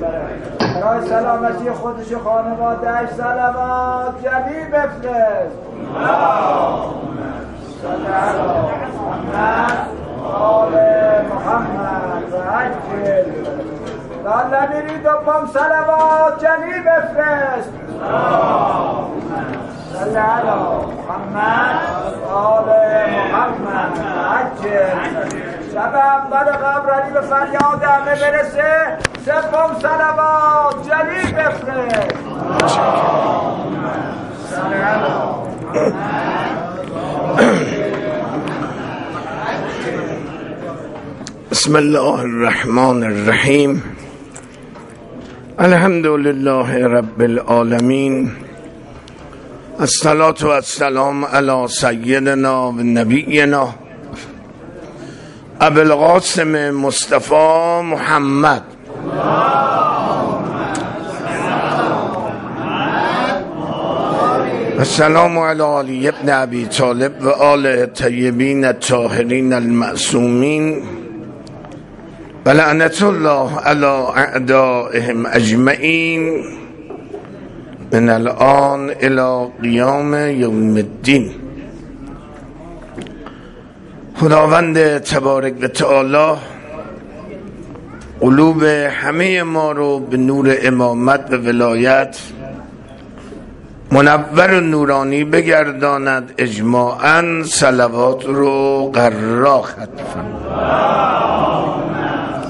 برای سلامتی خودش و خانواده‌اش صلوات جمی بفرست. صلی علی محمد آل محمد و عجل. لاله میری دوم صلوات جمی بفرست. صلی علی محمد آل محمد و عجل. شب اول قبر علی به فریاد همه برسه. سوم صلوات جلی بفرست. صلی علی بسم الله الرحمن الرحیم. الحمد لله رب العالمین. الصلاة و السلام علی سیدنا و نبینا ابو القاسم مصطفی محمد السلام علی علی ابن ابی طالب و آل الطیبین الطاهرین المعصومین و لعنت الله علی اعدائهم اجمعین من الان الی قیام یوم الدین. خداوند تبارک و تعالی قلوب همه ما رو به نور امامت و ولایت منور و نورانی بگرداند. اجماعاً صلوات رو قرار ختم فرماید.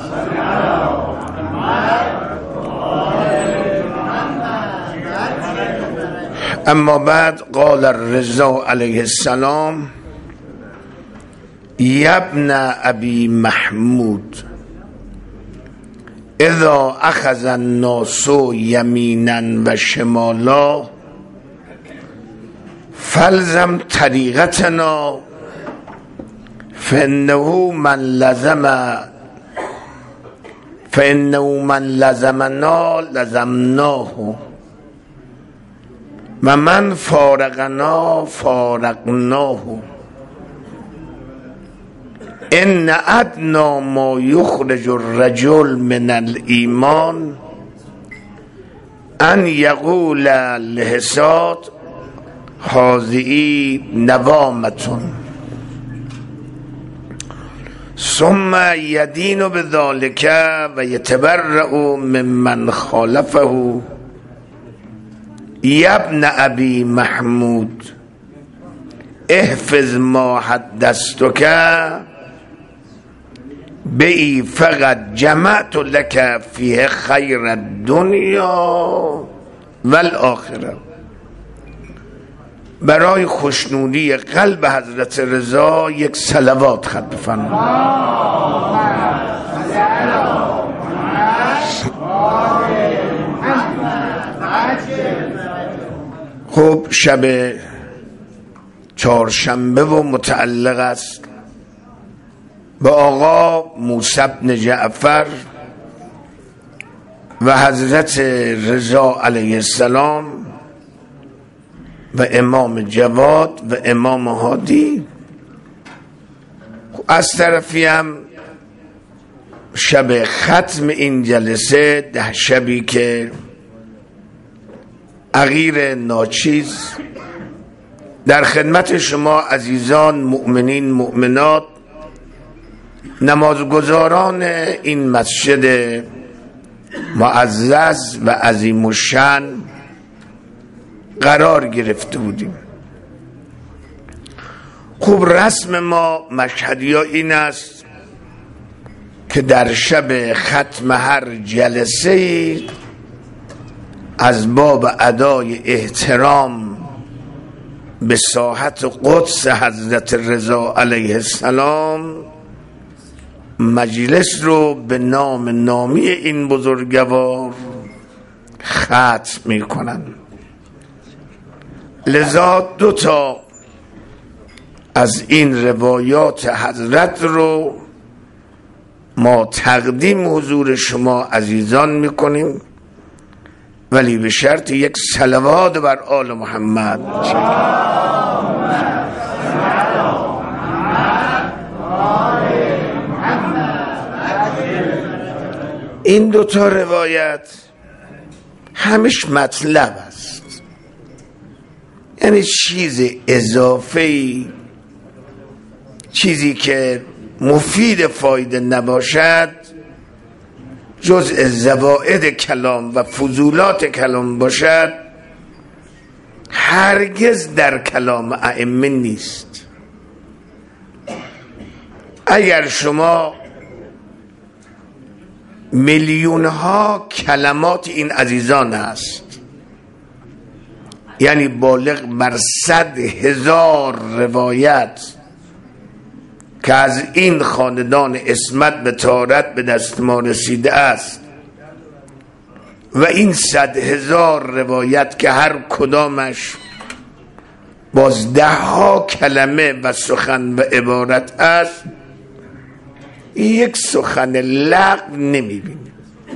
اما بعد قال الرضا علیه السلام یبن ابی محمود اذا اخذ الناس یمینا و شمالا فلزم طریقتنا فانه من لزمنا لزمناه و من فارقنا فارقناه. ان ادنی ما یخرج الرجل من الایمان ان یقول لحساد هذه نوامتون ثم یدین بذلک و یتبرأ ممن خالفه. یبن ابی محمود احفظ ما حدثتک بی فقط جمعت لك فیه خیر الدنیا والآخره. برای خوشنودی قلب حضرت رضا یک صلوات ختم بفرمایید. خب شب چهارشنبه و متعلق است به آقا موسی بن جعفر و حضرت رضا علیه السلام و امام جواد و امام هادی. از طرفی هم شب ختم این جلسه 10 شبی که عقیر ناچیز در خدمت شما عزیزان مؤمنین مؤمنات نمازگزاران این مسجد معزز و عظیم الشأن قرار گرفته بودیم. خوب رسم ما مشهدی ها این است که در شب ختم هر جلسه از باب ادای احترام به ساحت قدس حضرت رضا علیه السلام مجلس رو به نام نامی این بزرگوار ختم می کنن. لذا 2 تا از این روایات حضرت رو ما تقدیم حضور شما عزیزان می کنیم، ولی به شرط یک صلوات بر آل محمد. این دوتا روایت همش مطلب است، یعنی چیز اضافه‌ای، چیزی که مفید فایده نباشد، جزء زوائد کلام و فضولات کلام باشد، هرگز در کلام ائمه نیست. اگر شما میلیون ها کلمات این عزیزان هست، یعنی بالغ بر 100,000 روایت که از این خاندان عصمت به طهارت به دست ما رسیده است و این 100,000 روایت که هر کدامش باز 10 کلمه و سخن و عبارت است، یک سخن لغو نمیبینیم،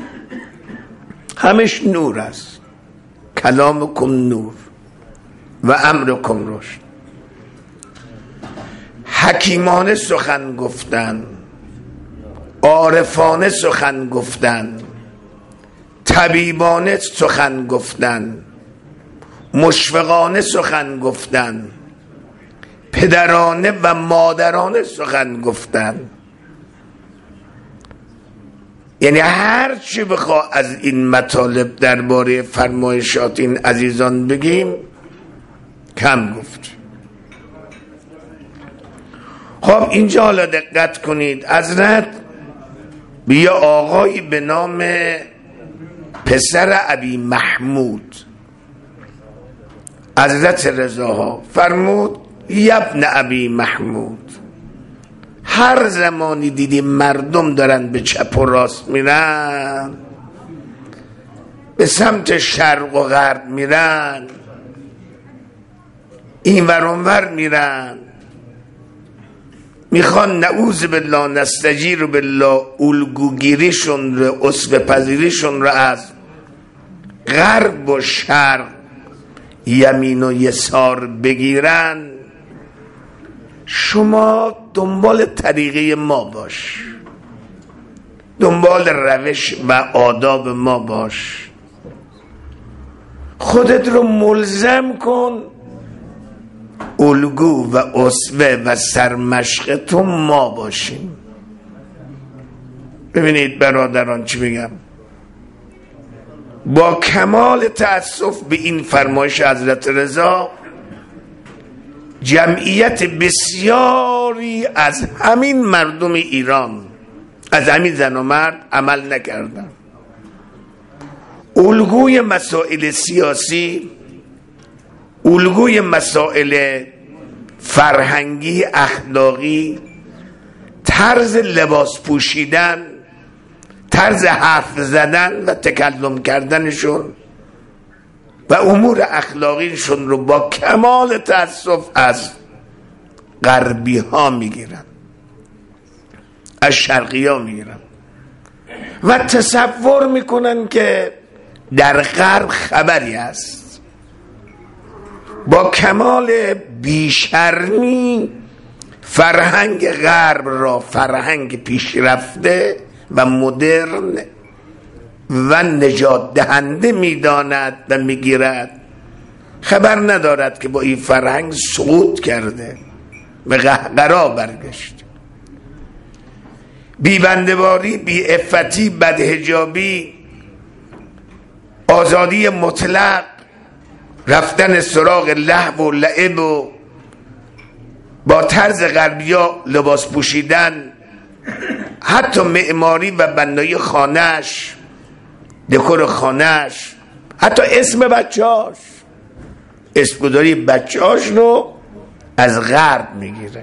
همش نور است. کلامکم نور و امرکم رشد. حکیمانه سخن گفتن، عارفانه سخن گفتن، طبیبانه سخن گفتن، مشفقانه سخن گفتن، پدرانه و مادرانه سخن گفتن. یعنی هر چی بخوا از این مطالب درباره فرمایشات این عزیزان بگیم کم گفت. خب اینجا حالا دقت کنید، حضرت به یه آقایی به نام پسر ابی محمود حضرت رضاها فرمود یبن ابی محمود، هر زمانی دیدی مردم دارن به چپ و راست میرن، به سمت شرق و غرب میرن، این ور اون ور میرن، میخوان نعوذ بالله نستجیر بالله الگوگیریشون رو، اسوه پذیریشون رو از غرب و شرق یمین و یسار بگیرن، شما دنبال طریقه ما باش، دنبال روش و آداب ما باش، خودت رو ملزم کن الگو و اسوه و سرمشق تو ما باشیم. ببینید برادران چی میگم، با کمال تأسف به این فرمایش حضرت رضا جمعیت بسیاری از همین مردم ایران، از همین زن و مرد عمل نکردن. الگوی مسائل سیاسی، الگوی مسائل فرهنگی اخلاقی، طرز لباس پوشیدن، طرز حرف زدن و تکلم کردنشون و امور اخلاقیشون رو با کمال تأسف از غربی ها میگیرن، از شرقی ها میگیرن و تصور میکنن که در غرب خبری است. با کمال بیشرمی فرهنگ غرب را فرهنگ پیشرفته و مدرن و نجات دهنده میداند و میگیرد، خبر ندارد که با این فرهنگ سقوط کرده، به قهقرا برگشت. بی بنده‌واری، بی عفتی، بدحجابی، آزادی مطلق، رفتن سراغ لهو و لعب و با طرز غربیا لباس پوشیدن، حتی معماری و بنایی خانهش، دکور خانهش، حتی اسم بچهاش، اسمگذاری بچهاش رو از غرب میگیره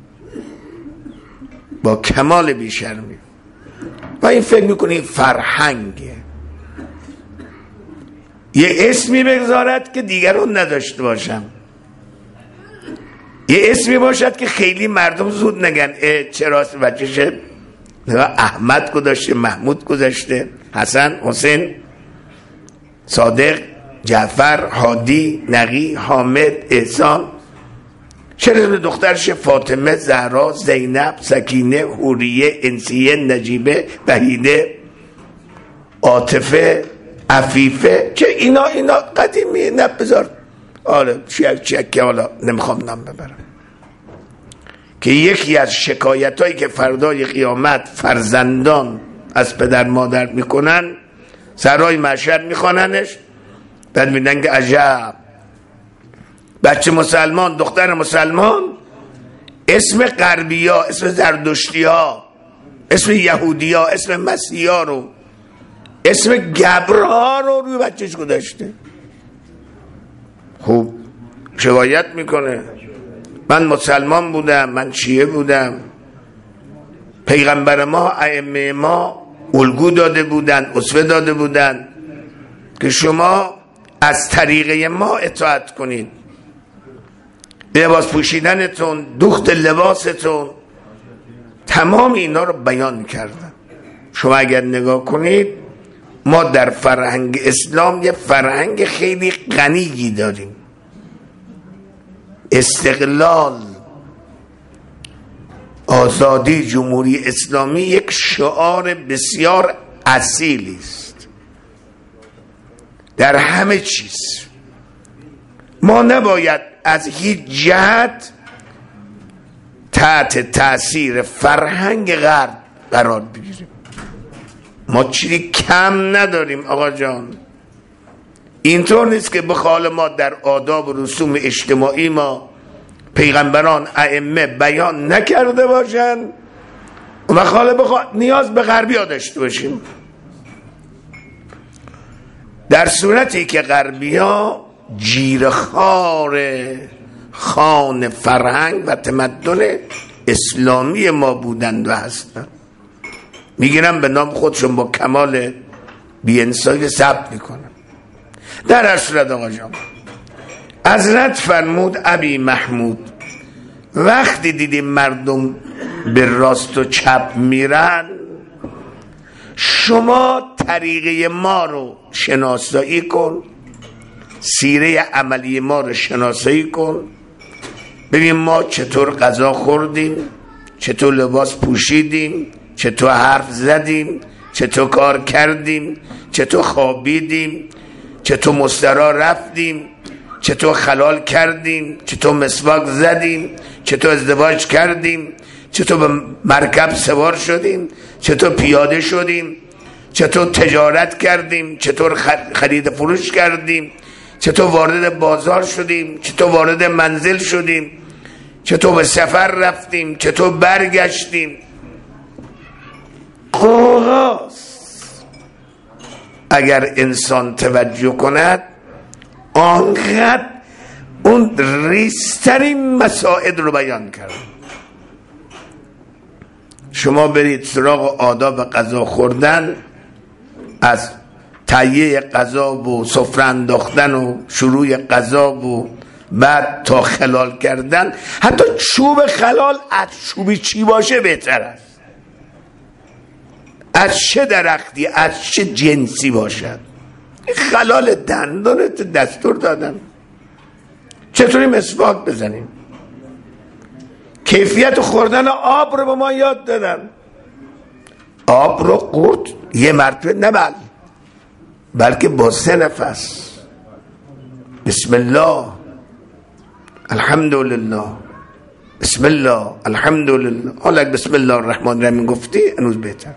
با کمال بیشرمی و این فکر میکنی فرهنگه، یه اسمی بگذارد که دیگران نداشته باشم، یه اسمی باشد که خیلی مردم زود نگن چرا اسم بچهشه احمد گذاشته، محمود گذاشته، حسن، حسین، صادق، جعفر، هادی، نقی، حامد، احسان، چرا دخترش فاطمه، زهرا، زینب، سکینه، حوریه، انسیه، نجیبه، وحیده، عاطفه، عفیفه، که اینا قدیمی، نه بذار آره چیک که حالا نمیخوام نام ببرم، که یکی از شکایت هایی که فردای قیامت فرزندان از پدر مادر میکنن، سرای محشر میخواننش، بعد میدن که عجب بچه مسلمان، دختر مسلمان اسم غربی ها، اسم زردشتی ها، اسم یهودی ها، اسم مسیحی ها رو، اسم گبرها رو روی بچهش گذاشته. خوب شکایت میکنه من مسلمان بودم، من شیعه بودم، پیغمبر ما، ائمه ما الگو داده بودن، اسوه داده بودن که شما از طریقه ما اطاعت کنید، لباس پوشیدنتون، دوخت لباستون، تمام اینا رو بیان کردن. شما اگر نگاه کنید ما در فرهنگ اسلام یه فرهنگ خیلی غنی داریم. استقلال، آزادی، جمهوری اسلامی یک شعار بسیار اصیلی است در همه چیز. ما نباید از هیچ جهت تحت تأثیر فرهنگ غرب قرار بگیریم. ما چیزی کم نداریم آقا جان. اینطور نیست که بخوال ما در آداب و رسوم اجتماعی ما پیغمبران، ائمه بیان نکرده باشن و خاله نیاز به غربی ها داشته باشیم. در صورتی که غربی ها جیرخوار خان فرهنگ و تمدن اسلامی ما بودند و هستند، میگیرم به نام خودشون با کمال بی‌انصافی ثبت میکنم. در هر صورت آقا جان، حضرت فرمود ابی محمود وقتی دیدیم مردم به راست و چپ میرن، شما طریقه ما رو شناسایی کن، سیره عملی ما رو شناسایی کن، ببین ما چطور غذا خوردیم، چطور لباس پوشیدیم، چطور حرف زدیم، چطور کار کردیم، چطور خوابیدیم، چطور مسترا رفتیم، چطور خلال کردیم، چطور مسواک زدیم، چطور ازدواج کردیم، چطور به مرکب سوار شدیم، چطور پیاده شدیم، چطور تجارت کردیم، چطور خرید فروش کردیم، چطور وارد بازار شدیم، چطور وارد منزل شدیم، چطور به سفر رفتیم، چطور برگشتیم. قوغاست. اگر انسان توجه کند آنقدر اون ریزترین مسائل رو بیان کرد. شما برید سراغ آداب غذا خوردن، از تهیه غذا و سفره انداختن و شروع غذا و بعد تا خلال کردن، حتی چوب خلال از چوبی چی باشه بهتر است، از چه درختی، از چه جنسی باشد. خلال دندانت دستور دادن چطوری مسواک بزنیم. کیفیت خوردن آب رو به ما یاد دادن. آب رو قورت یه مرتبه نه بلکه با 3 نفس، بسم الله الحمدلله، بسم الله الحمدلله. حالا بسم الله الرحمن الرحیم گفتی هنوز بهتر.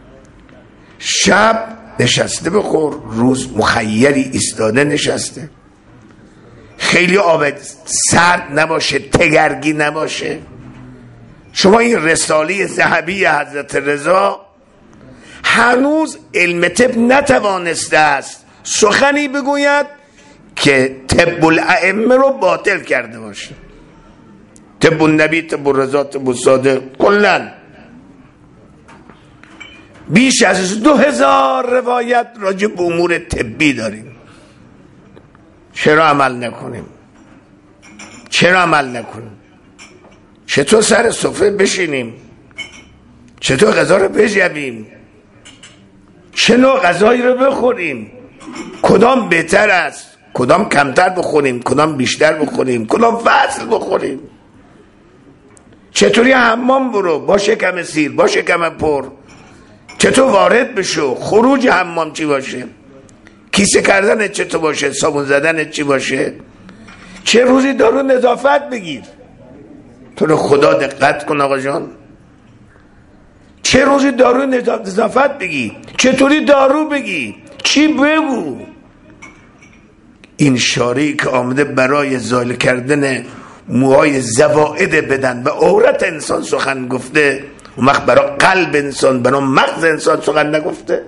شب نشسته بخور، روز مخیری ایستاده نشسته، خیلی آب سرد نباشه، تگرگی نباشه. شما این رساله ذهبی حضرت رضا هنوز علم طب نتوانسته است سخنی بگوید که طب الائمه رو باطل کرده باشه. طب النبی، طب الرضا، طب الصادق، کلن بیش از 2000 روایت راجع به امور طبی داریم. چرا عمل نکنیم؟ چرا عمل نکنیم؟ چطور سر سفره بشینیم؟ چطور غذا رو بجویم؟ چه نوع غذایی رو بخوریم؟ کدام بهتر است؟ کدام کمتر بخوریم؟ کدام بیشتر بخوریم؟ کدام فصل بخوریم؟ چطوری حمام برو با شکم سیر، با شکم پر، چطور وارد بشو، خروج حمام چی باشه، کیسه کردن چطور باشه، صابون زدن چی باشه، چه روزی دارو نظافت بگیر. تو رو خدا دقت کن آقا جان، چه روزی دارو نظافت بگی، چطوری دارو بگی، چی بگو. این شارعی که آمده برای زال کردن موهای زوائد بدن و عورت انسان سخن گفته، اون وقت برای قلب انسان، برای مغز انسان سخن نگفته؟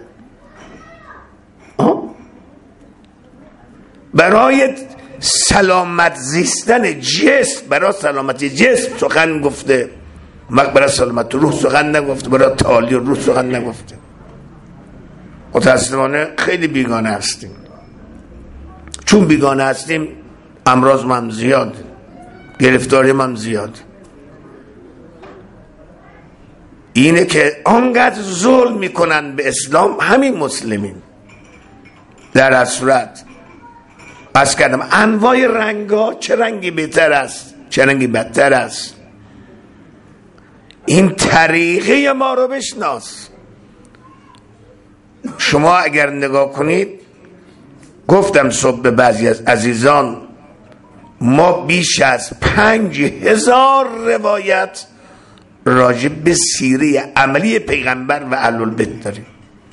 برای سلامت زیستن جسم، برای سلامت جسم سخن گفته، برای سلامت روح سخن نگفته، برای تعالی روح سخن نگفته. متاسفانه خیلی بیگانه هستیم. چون بیگانه هستیم امراض هم زیاد، گرفتاری هم زیاد. اینه که آنقدر ظلم میکنن به اسلام همین مسلمین. در هر صورت بس کردم انواع رنگا، چه رنگی بهتر است چه رنگی بدتر است. این طریقه ما رو بشناس. شما اگر نگاه کنید، گفتم صبح به بعضی از عزیزان، ما بیش از 5000 روایت راجع به سیره عملی پیغمبر و اهل‌البیت داریم.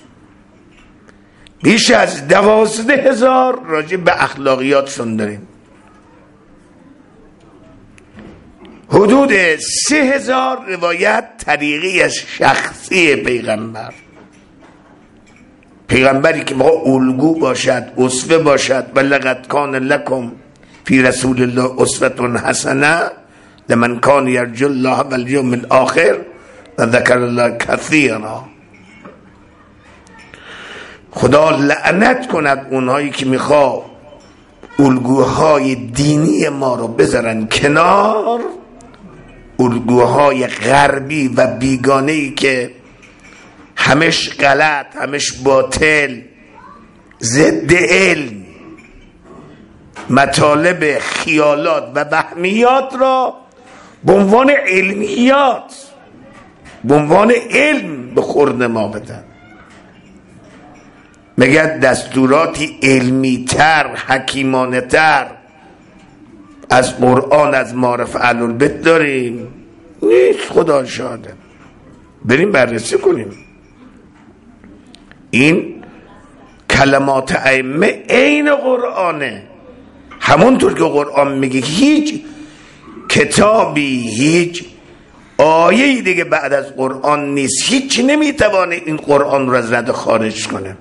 بیش از 12000 راجع به اخلاقیاتشون داریم. حدود 3000 روایت طریقی از شخصی پیغمبری که ما الگو باشد، اسوه باشد. و لقد کان لکم فی رسول الله اسوة حسنه لمن کان یرجو الله والیوم الاخر و ذکر الله کثیرا. خدا لعنت کند اونهایی که میخوا الگوهای دینی ما رو بذارن کنار، الگوهای غربی و بیگانه‌ای که همش غلط، همش باطل، ضد علم، مطالب خیالات و وهمیات را به عنوان علمیات، به عنوان علم به خورد ما بدن. مگر دستوراتی علمی تر، حکیمانه تر از قرآن، از معارف اهل‌البیت داریم؟ نیست. خدا شاهده. بریم بررسی کنیم. این کلمات ائمه عین قرآنه. همونطور که قرآن میگه هیچ کتابی، هیچ آیه‌ای دیگه بعد از قرآن نیست. هیچ نمیتوانه این قرآن رو از رد خارج کنه.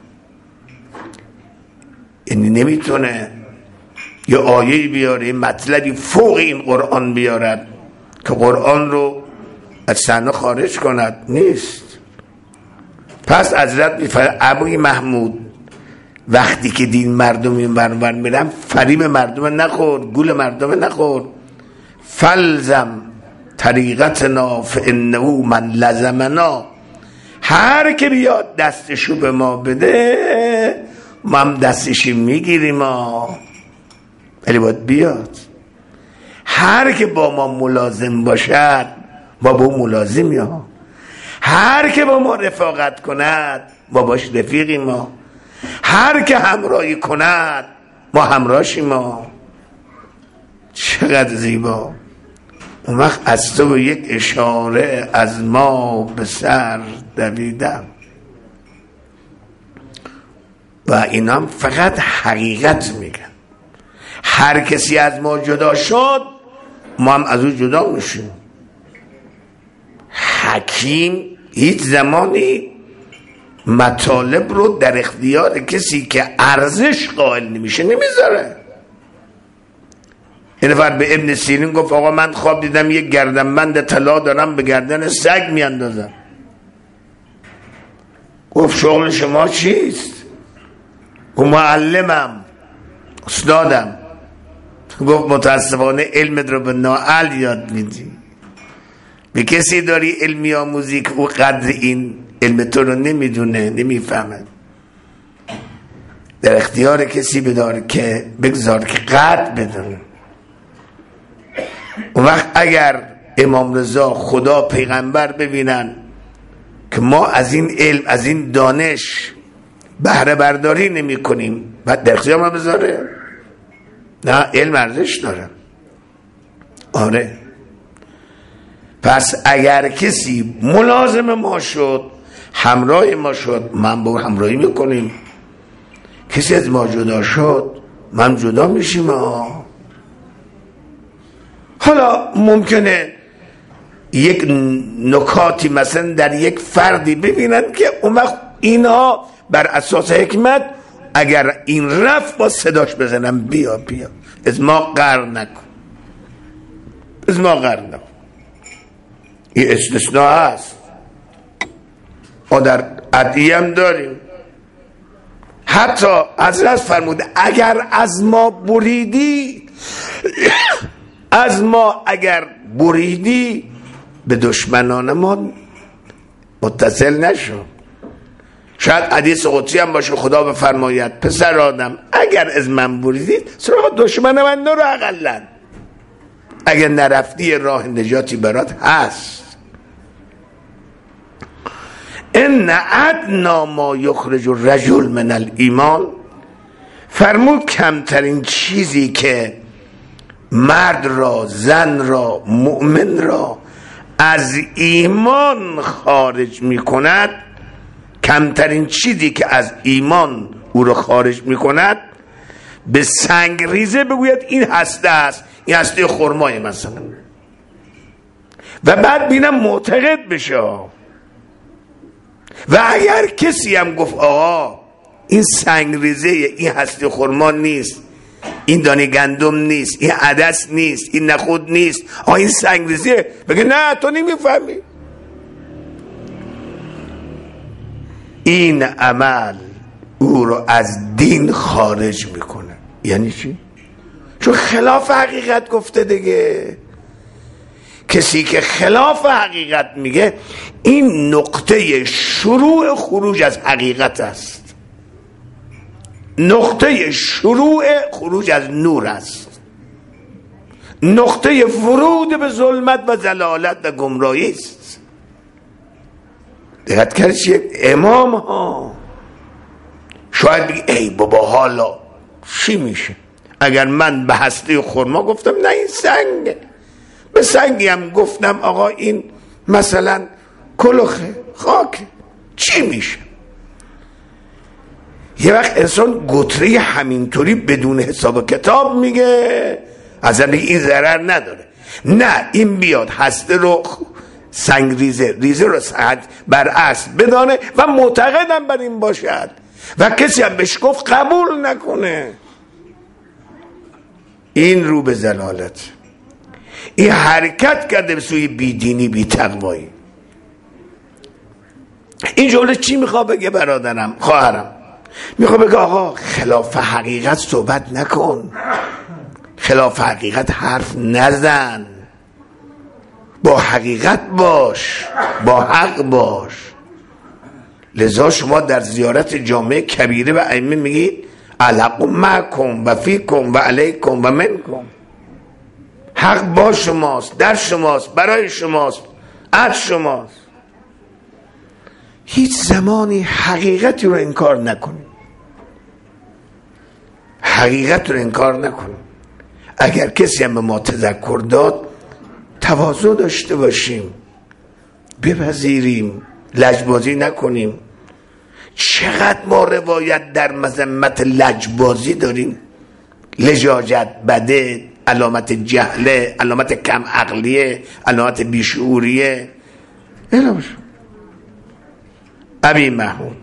یعنی نمیتونه یه آیه‌ای بیاره، مطلبی فوق این قرآن بیارد که قرآن رو از صحنه خارج کند. نیست. پس حضرت میفرماید ابوی محمود وقتی که دین مردم این ور میرن، فریب مردم نخور، گول مردم نخور. فلزم طریقتنا فانه من لزمنا. هر که بیاد دستشو به ما بده، ما هم دستشی میگیریم، ولی باید بیاد. هر که با ما ملازم باشد، ما با ملازمیم. هر که با ما رفاقت کند، ما باش رفیقیم. ما هر که همراهی کند، ما همراهشیم. چقدر زیبا. اون وقت از تو یک اشاره از ما به سر دویدم. و اینام فقط حقیقت میگن. هر کسی از ما جدا شد، ما هم از او جدا میشیم. حکیم هیچ زمانی مطالب رو در اختیار کسی که ارزش قائل نمیشه نمیذاره. این نفر به ابن سیرین گفت آقا من خواب دیدم یک گردنبند طلا دارم به گردن سگ میاندازم. گفت شغل شما چیست؟ و معلمم، استادم. گفت متاسفانه علمت رو به نااهل یاد میدی. به کسی داری علمی آموزی که او قدر این علم تو رو نمیدونه، نمیفهمه. در اختیار کسی بدار که بگذار که قدر بدونه. اون وقت اگر امام رضا، خدا، پیغمبر ببینن که ما از این علم، از این دانش بهره برداری نمی کنیم، بعد در اختیار ما بذاره؟ نه، علم ارزش داره. آره. پس اگر کسی ملازم ما شد، همراه ما شد، من با همراهی میکنیم. کسی از ما جدا شد، من جدا میشیم. حالا ممکنه یک نکاتی مثلا در یک فردی ببینن که اون وقت اینها بر اساس حکمت اگر این رفت با صداش بزنم بیا بیا، از ما قرار نکن، از ما قرار نکن. این استثناء هست، ما در عدیه هم داریم. حتی حضرت فرموده اگر از ما بریدی از ما اگر بریدی به دشمنان ما متصل نشو. شاید حدیث قدسی هم باشه، خدا بفرماید پسر آدم اگر از من بریدید سراغ دشمن من نرو، اقلن اگر نرفتی راه نجاتی برات هست. ان ادنا ما یخرج الرجل من الایمان، فرمود کمترین چیزی که مرد را، زن را، مؤمن را از ایمان خارج می کند، کمترین چیزی که از ایمان او را خارج می کند، به سنگریزه بگوید این هسته است، این هسته خرمای مثلا، و بعد بینم معتقد بشه. و اگر کسی هم گفت آقا این سنگریزه، این هسته خرما نیست، این دانه گندم نیست، این عدس نیست، این نخود نیست، این سنگریزه، بگه نه تو نمیفهمی. این عمل او رو از دین خارج میکنه. یعنی چی؟ چون خلاف حقیقت گفته دیگه. کسی که خلاف حقیقت میگه این نقطه شروع خروج از حقیقت است، نقطه شروع خروج از نور است، نقطه ورود به ظلمت و ضلالت و گمراهی است. دقت کردید یک امام ها شاید بگی ای بابا حالا چی میشه اگر من به هسته خرما گفتم نه این سنگه، به سنگی هم گفتم آقا این مثلا کلوخه، خاک، چی میشه؟ یه وقت انسان گتره همینطوری بدون حساب کتاب میگه اصلا این ضرر نداره. نه، این بیاد هسته رو سنگ ریزه رو بر اصل بدانه و معتقدم بر این باشد و کسی هم بهش گفت قبول نکنه، این رو به ضلالت. این حرکت کرده به سوی بیدینی، بی تقوایی. این جمله چی میخواد بگه برادرم، خواهرم؟ میخواد بگه آقا خلاف حقیقت صحبت نکن، خلاف حقیقت حرف نزن، با حقیقت باش، با حق باش. لذا شما در زیارت جامع کبیره و ائمه میگید الحق معکم و فیکم و علیکم و منکم، حق با شماست، در شماست، برای شماست، از شماست. هیچ زمانی حقیقتی رو انکار نکنیم، حقیقت رو انکار نکنیم. اگر کسی هم به ما تذکر داد تواضع داشته باشیم، بپذیریم، لجبازی نکنیم. چقدر ما روایت در مذمت لجبازی داریم، لجاجت بده، علامت جهله، علامت کم عقلیه، علامت بیشعوریه. ابی محمود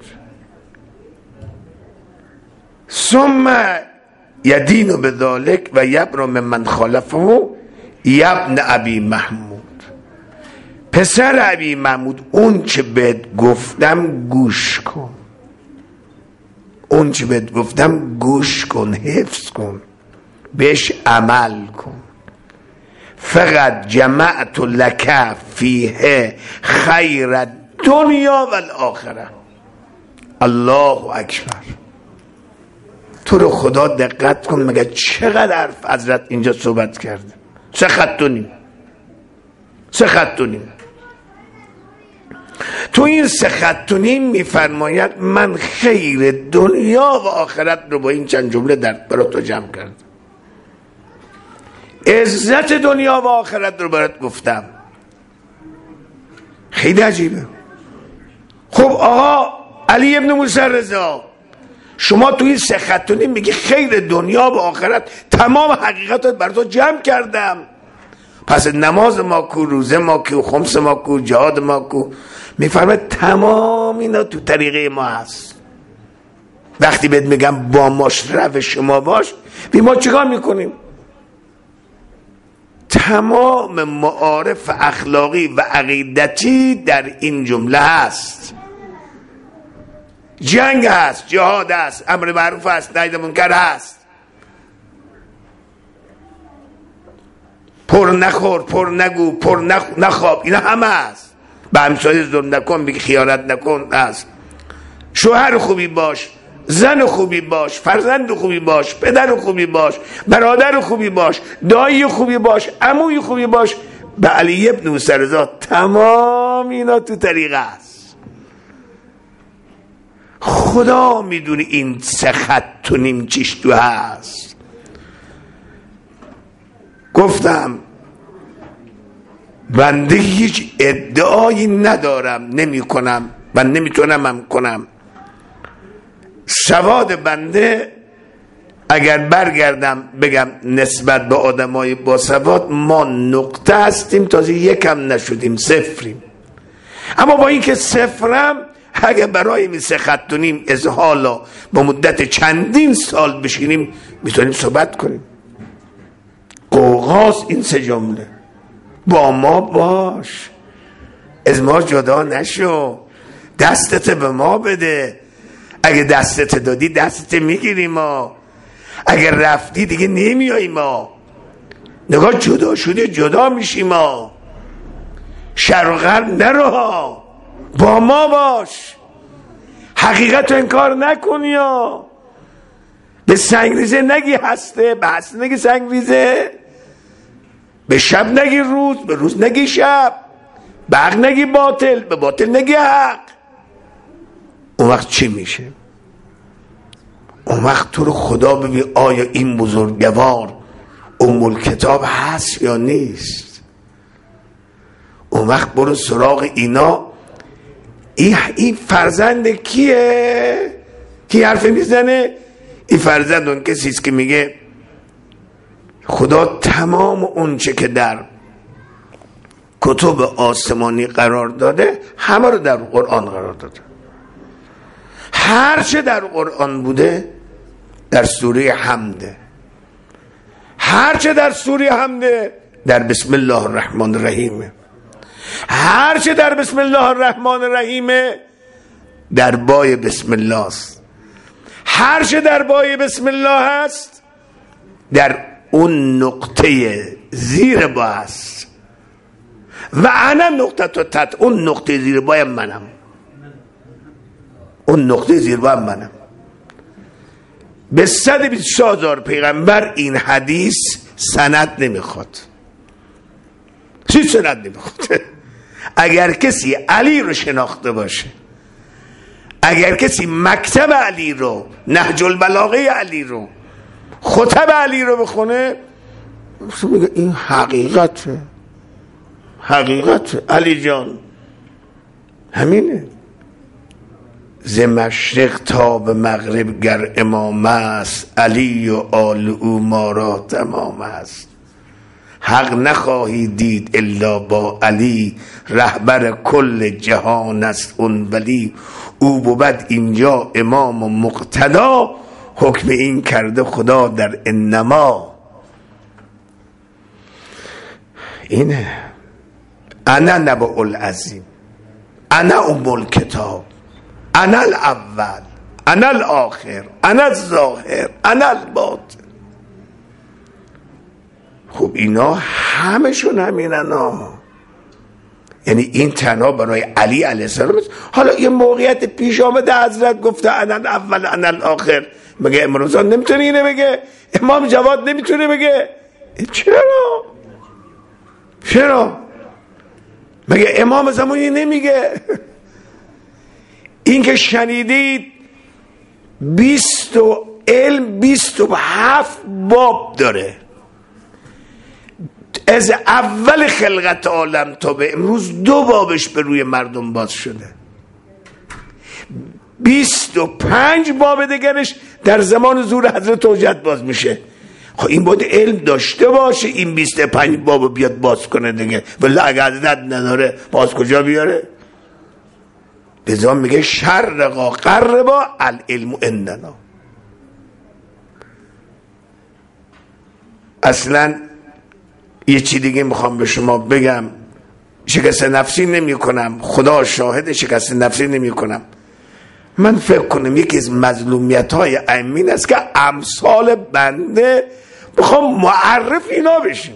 ثم یدین بذالک و یبرم من خالفه یبن ابی محمود. پسر ابی محمود اون چه بهت گفتم گوش کن، اون چه بهت گفتم گوش کن، حفظ کن، بهش عمل کن. فقط جمعت لک فیه خیر الدنیا و الاخره. الله اکبر. تو رو خدا دقت کن، مگه چقدر حرف حضرت اینجا صحبت کرده، چه خط و نیم. تو این 3 خط و نیم میفرماید من خیر دنیا و آخرت رو با این چند جمله برات تو جمع کردم. عزت دنیا و آخرت رو برات گفتم. خیلی عجیبه. خب آقا علی ابن موسی رضا، شما توی این 3 خط و نیم میگی خیر دنیا و آخرت، تمام حقیقت رو برات تو جمع کردم. پس نماز ما کو، روزه ما کو، خمس ما کو، جهاد ما کو؟ میفرماید تمام اینا تو طریقه ما هست. وقتی بهت میگم با ماش روش ما باش، بی ما چیکار میکنیم؟ تمام معارف اخلاقی و عقیدتی در این جمله هست. جنگ هست، جهاد هست، امر معروف هست، نهی منکر هست، پر نخور، پر نگو، پر نخواب، اینا همه هست. به همسایه ظلم نکن، بگی خیانت نکن هست. شوهر خوبی باش، زن خوبی باش، فرزند خوبی باش، پدر خوبی باش، برادر خوبی باش، دایی خوبی باش، عموی خوبی باش. به علی ابن موسی رضا تمام اینا تو طریقه است. خدا میدونه این 3 خط و نیم چیش تو هست. گفتم بنده هیچ ادعایی ندارم، نمی کنم و نمیتونم هم کنم. سواد بنده اگر برگردم بگم نسبت به آدمای با سواد ما نقطه هستیم، تازه یکم نشدیم، صفریم. اما با اینکه صفرم، اگر برای این 3 خط و نیم ازحالا با مدت چندین سال بشینیم میتونیم صحبت کنیم. قوقاست این 3 جمله. با ما باش، از ما جدا نشو، دستت به ما بده. اگه دستت دادی دستت میگیریم ما، اگر رفتی دیگه نمیایی ما. نگاه جدا شده جدا میشیم ما. شرق و غرب نرو، با ما باش، حقیقت رو انکار نکنی. به سنگریزه نگی هسته، به هسته نگی سنگریزه، به شب نگی روز، به روز نگی شب، به حق نگی باطل، به باطل نگی حق. اون وقت چی میشه؟ اون وقت تو رو خدا ببین آیا این بزرگوار کتاب هست یا نیست. اون وقت برو سراغ اینا. این فرزند کیه؟ کی حرف میزنه؟ این فرزند اون کسیست که میگه خدا تمام اون چه که در کتب آسمانی قرار داده همه رو در قرآن قرار داده. هر چه در قرآن بوده در سوره حمده، هر چه در سوره حمده در بسم الله الرحمن الرحیم، هر چه در بسم الله الرحمن الرحیم در بای بسم الله است، هر چه در بای بسم الله هست در اون نقطه زیر با است. و انا نقطه تت، اون نقطه زیر بای منم، اون نقطه زیر بای منم. به 124,000 پیغمبر این حدیث سند نمیخواد، چی سند نمیخواد. اگر کسی علی رو شناخته باشه، اگر کسی مکتب علی رو، نهج البلاغه علی رو، خطب علی رو بخونه، میگه این حقیقته، حقیقت علی جان همینه. ز مشرق تا به مغرب گر امام است، علی و آل او ما را تمام است. حق نخواهی دید الا با علی، رهبر کل جهان است اون ولی. او بود اینجا امام و مقتدا، حکم این کرده خدا در انما. اینه انا نبأ العظیم، انا ام الکتاب، انا الاول، انا الاخر، انا الظاهر، انا الباطن. خب اینا همشون همینن ها. یعنی این تنها برای علی علیه السلام. حالا یه موقعیت پیش آمده حضرت گفته انا الاول انا الاخر، مگه امروزان نمیتونه اینه بگه؟ امام جواد نمیتونه بگه؟ چرا مگه امام زمانی نمیگه؟ این که شنیدید 27 باب داره، از اول خلقت عالم تا به امروز 2 بابش به روی مردم باز شده. 25 باب دیگرش در زمان ظهور حضرت حجت باز میشه. خب این باید علم داشته باشه این 25 باب بیاد باز کنه دیگه، ولی اگر حضرت نداره باز کجا بیاره؟ لذا میگه شرقا قربا العلم عندنا. اصلا یه چی دیگه میخوام به شما بگم، شکست نفسی نمی کنم، خدا شاهد شکست نفسی نمی کنم. من فکر کنم یکی از مظلومیت های امین است که امثال بنده بخوام معرف اینا بشیم.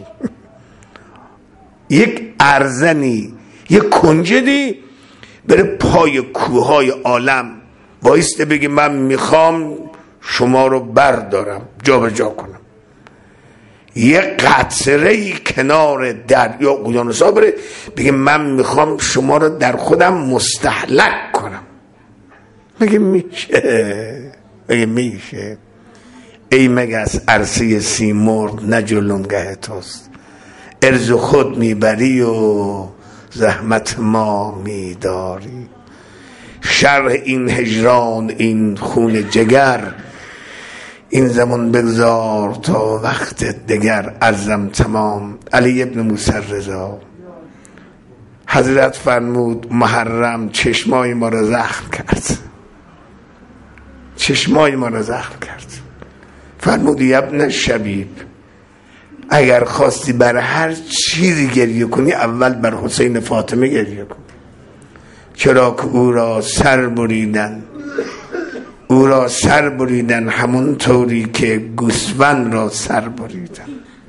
یک ارزنی، یک کنجدی بره پای کوههای عالم بایسته بگی من میخوام شما رو بردارم جا به جا کنم. یه قطره‌ای کنار دریا اقیانوس‌ها بره بگه من میخوام شما رو در خودم مستهلک کنم. مگه میشه؟ مگه میشه؟ ای مگس عرصه سیمرغ نه جلونگه توست، ارز خود میبری و زحمت ما میداری. شرح این هجران این خون جگر، این زمان بگذار تا وقت دگر. عزم تمام. علی ابن موسی رضا حضرت فرمود محرم چشمای ما را زخم کرد، چشمای ما را زخم کرد. فرمود ابن شبیب اگر خواستی بر هر چیزی گریه کنی اول بر حسین فاطمه گریه کن، چرا که او را سر بریدن، او را سر بریدن همون طوری که گوسفند را سر بریدن.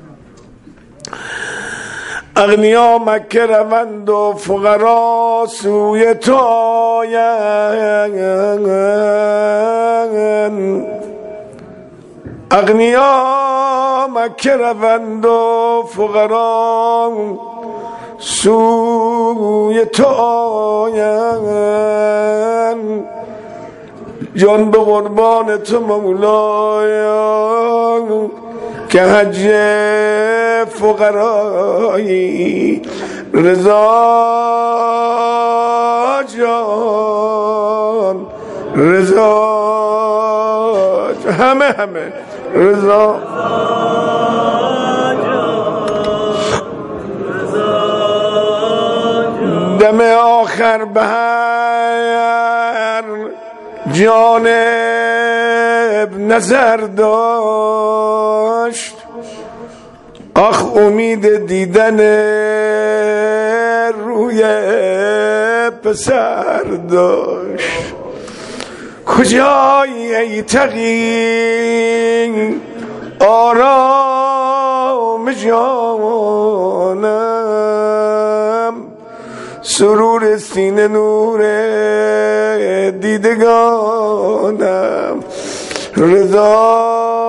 اغنیا مکه روند و فقرا سوی تو آیند، اغنیا مکه روند و فقرا سوی تو آیند، جان به قربان تو مولایا که حج فقرایی. رضا جان رضا همه رضا دم آخر به هر جانب نظر داشت، آخ امید دیدن روی پسر داشت. کجایی ای تقی آرام جانم، سرور سینه نور دیدگانم. رضا